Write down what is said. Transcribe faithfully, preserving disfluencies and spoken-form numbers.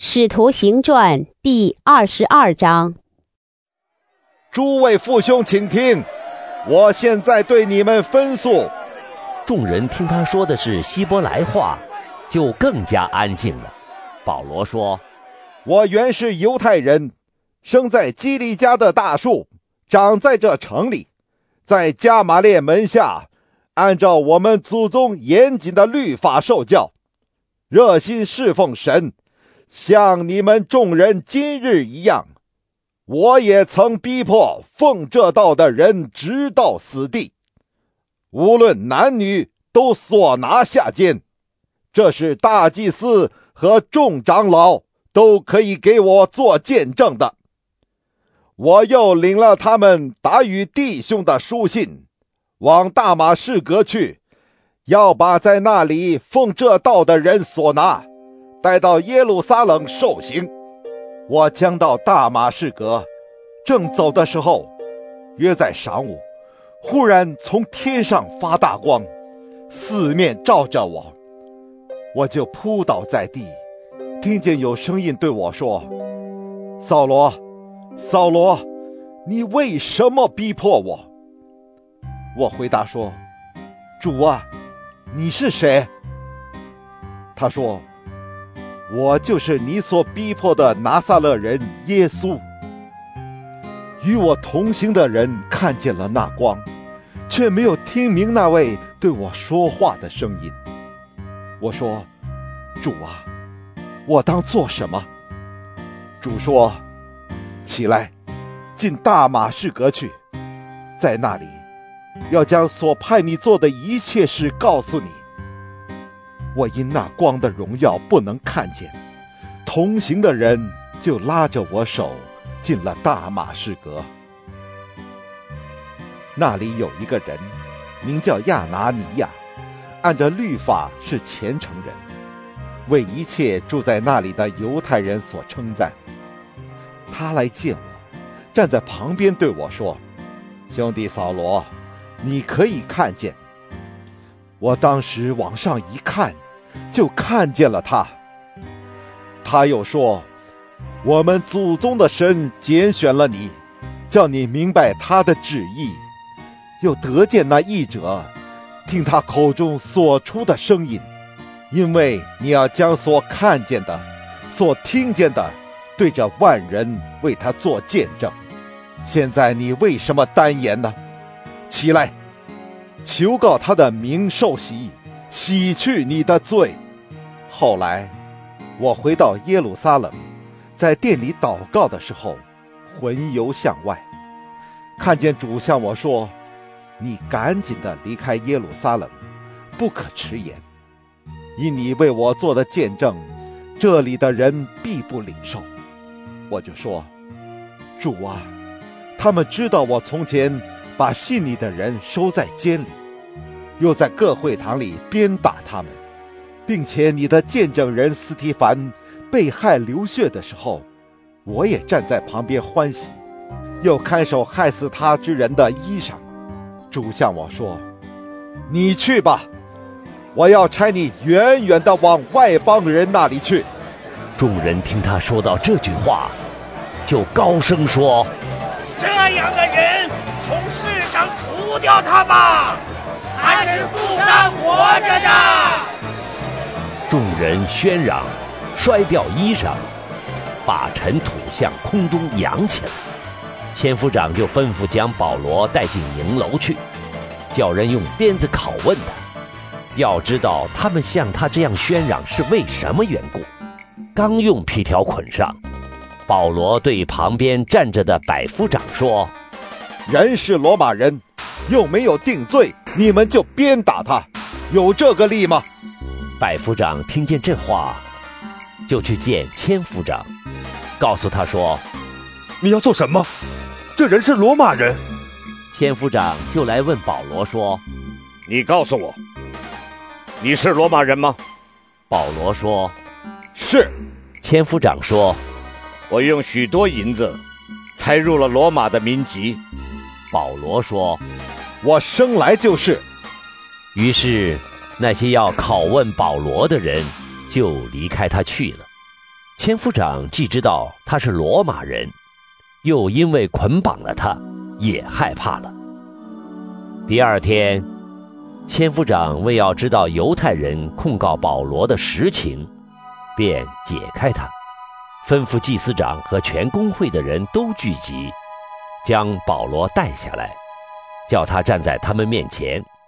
使徒行传第二十二章。 诸位父兄请听，我现在对你们分诉。 众人听他说的是希伯来话，就更加安静了。保罗说， 我原是犹太人，生在基利家的大树，长在这城里，在加马列门下，按照我们祖宗严谨的律法受教，热心侍奉神，像你们众人今日一样。我也曾逼迫奉这道的人直到死地，无论男女都所拿下监，这是大祭司和众长老都可以给我做见证的。我又领了他们打与弟兄的书信，往大马士革去，要把在那里奉这道的人所拿带到耶路撒冷受刑。我将到大马士革，正走的时候，约在晌午，忽然从天上发大光，四面照着我，我就扑倒在地，听见有声音对我说：扫罗，扫罗，你为什么逼迫我？我回答说：主啊，你是谁？他说：我就是你所逼迫的拿撒勒人耶稣。与我同行的人看见了那光，却没有听明那位对我说话的声音。我说：主啊，我当做什么？主说：起来，进大马士革去，在那里要将所派你做的一切事告诉你。我因那光的荣耀不能看见，同行的人就拉着我手进了大马士革。那里有一个人名叫亚拿尼亚，按着律法是虔诚人，为一切住在那里的犹太人所称赞。他来见我，站在旁边对我说：兄弟扫罗，你可以看见。我当时往上一看，就看见了他。他又说：我们祖宗的神拣选了你，叫你明白他的旨意，又得见那译者，听他口中所出的声音，因为你要将所看见的、所听见的对着万人为他做见证。现在你为什么单言呢？起来，求告他的名受洗，洗去你的罪。后来我回到耶路撒冷，在殿里祷告的时候，魂游向外，看见主向我说：你赶紧地离开耶路撒冷，不可迟延，因你为我做的见证，这里的人必不领受。我就说：主啊，他们知道我从前把信你的人收在监里，又在各会堂里鞭打他们，并且你的见证人斯提凡被害流血的时候，我也站在旁边欢喜，又看守害死他之人的衣裳。主向我说：你去吧，我要差你远远地往外邦人那里去。 众人听他说到这句话，就高声说： 这样的人从世上除掉他吧，他是不该活着的。 众人喧嚷，摔掉衣裳，把尘土向空中扬起来。千夫长就吩咐将保罗带进营楼去，叫人用鞭子拷问他，要知道他们向他这样喧嚷是为什么缘故。刚用皮条捆上，保罗对旁边站着的百夫长说： 人是罗马人，又没有定罪，你们就鞭打他，有这个理吗？ 百夫长听见这话，就去见千夫长，告诉他说： 你要做什么？这人是罗马人。 千夫长就来问保罗说： 你告诉我，你是罗马人吗？ 保罗说： 是。 千夫长说： 我用许多银子才入了罗马的民籍。 保罗说： 我生来就是。 于是那些要拷问保罗的人就离开他去了。 千夫长既知道他是罗马人，又因为捆绑了他，也害怕了。第二天，千夫长为要知道犹太人控告保罗的实情，便解开他，吩咐祭司长和全公会的人都聚集，将保罗带下来，叫他站在他们面前。